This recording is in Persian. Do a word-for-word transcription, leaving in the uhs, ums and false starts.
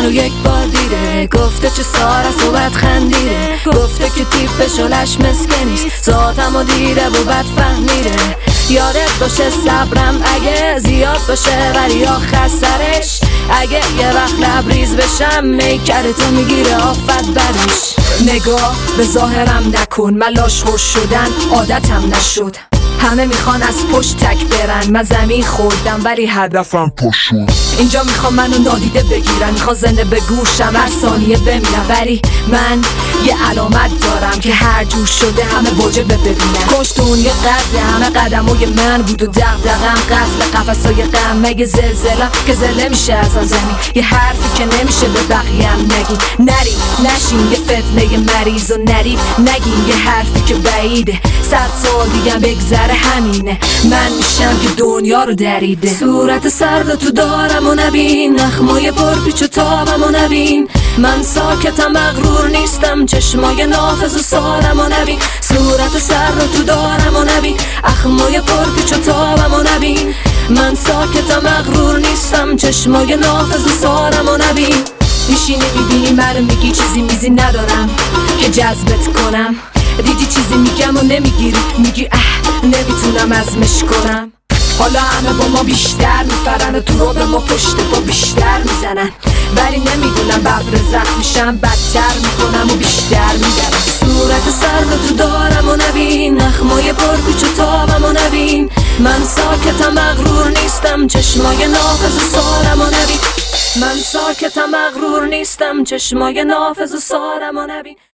منو یک بار دیده، گفته چه ساره صحبت خندیده، گفته که تیپ شلش مسکه نیست، ذاتمو دیده و بد فهمیده. یادت باشه صبرم اگه زیاد باشه ولی آخر سرش اگه یه وقت لبریز بشم میکردتو میگیره آفت برش. نگاه به ظاهرم نکن، من لاشخور شدن عادتم نشد. همه میخوان از پشت تک برن، من زمین خوردم ولی هدفم پشت شد. اینجا میخوان منو نادیده بگیرن، میخوان زنده به گوشم هر ثانیه بمیرم، ولی من یه علامت دارم که هر جور شده همه واجب ببینن. کاش دنیا قد همه قدمای من بود و دغدغه‌ام قتل قفسای غم. مگه زلزله‌ام که زله میشه از آن زمین، یه حرفی که نمیشه به بقیه‌ام نگین. نریم نشین یه فتنه مریض و نریم نگین یه حرفی که بعیده، صد سال دیگه بگذره همینه من میشم که دنیا رو دریده. صورت سرد تو دارم و نبین، نخمای پرپیچ و تابم و نبین، من ساکتم مغرور نیستم، چشمای نافذ و سارم و نبین. صورت سرد تو دارم و نبین، اخمای پرپیچ و تابم و نبین، من ساکتم مغرور نیستم، چشمای نافذ و سارم و نبین. میشینی میبینی منو میگی چیزی میزی ندارم که جذبت کنم، دیدی چیزی میگم و نمیگیری، میگی اه نمیتونم ازمش کنم. حالا همه با ما بیشتر میفرن و تو رو به ما پشت با بیشتر میزنن، ولی نمیدونم ببر زخم میشم بدتر میکنم و بیشتر میدارم. صورت سرد تو دارم و نبین، اخمای پرپیچ و تابم و نبین، من ساکتم مغرور نیستم، چشمای نافذ و سارم و نبین، من ساکتم مغرور نیستم، چشمای نافذ و سارم و نبین.